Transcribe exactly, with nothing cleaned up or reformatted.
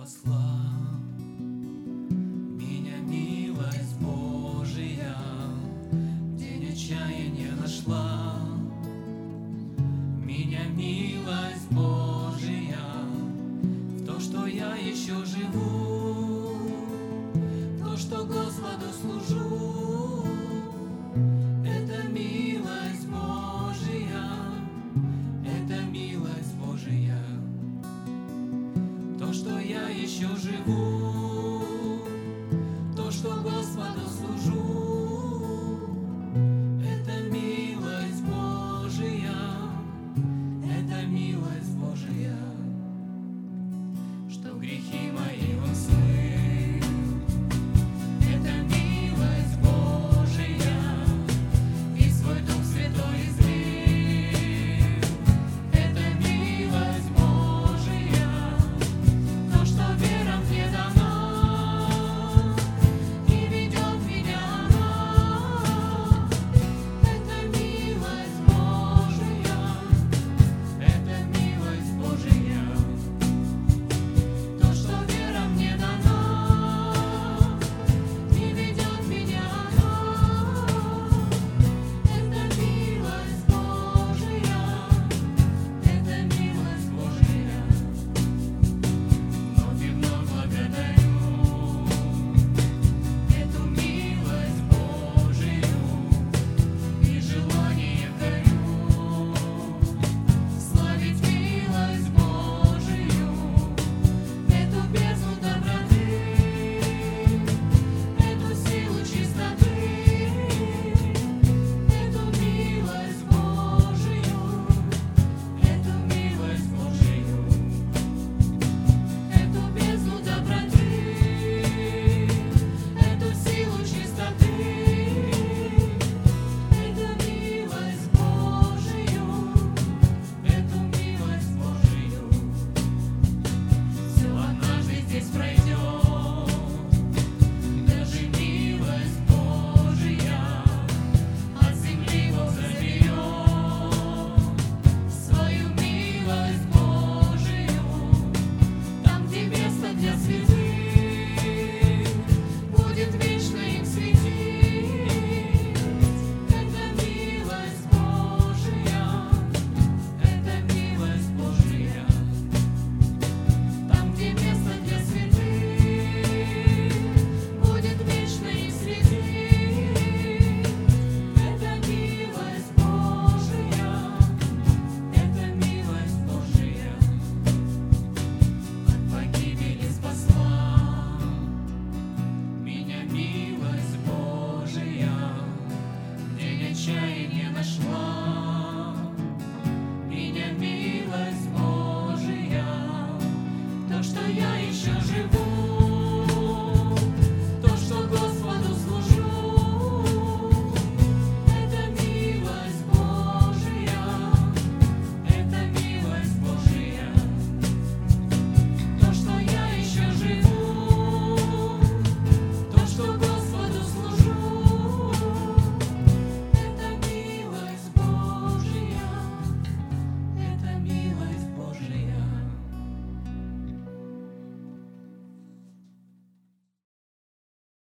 спасла. Меня милость Божия в день отчаяния нашла. Меня милость Божия в то, что я еще живу, в то, что Господу служу. Это милость Божия, это милость Божия. То, что я еще живу, то, что Господу служу, это милость Божия, это милость Божия. Что грехи мои Он смыл, это милость Божия, и свой Дух Святой излил, это милость Божия. То, что вера мне дана и ведет меня она, это милость Божия, это милость Божия. То, что вера мне дана и ведет меня она, это милость Божия, это милость Божия. Вновь и вновь благодарю эту милость Божию и желание горю славить милость Божию, эту бездну доброты, эту силу чистоты, эту милость Божию, эту милость Божию, эту бездну доброты, эту силу чистоты, эту милость Божию, эту милость Божию. Все однажды здесь пройдет, даже милость Божия от земли Бог заберет свою милость Божию. Там, где место для святых, будет вечно им светить. Это милость Божия, это милость Божия. Там, где место для святых, будет вечно им светить. Это милость Божия, это милость Божия. От погибели спасла меня милость Божия, в день отчаяния нашла. Меня милость Божия, то, что я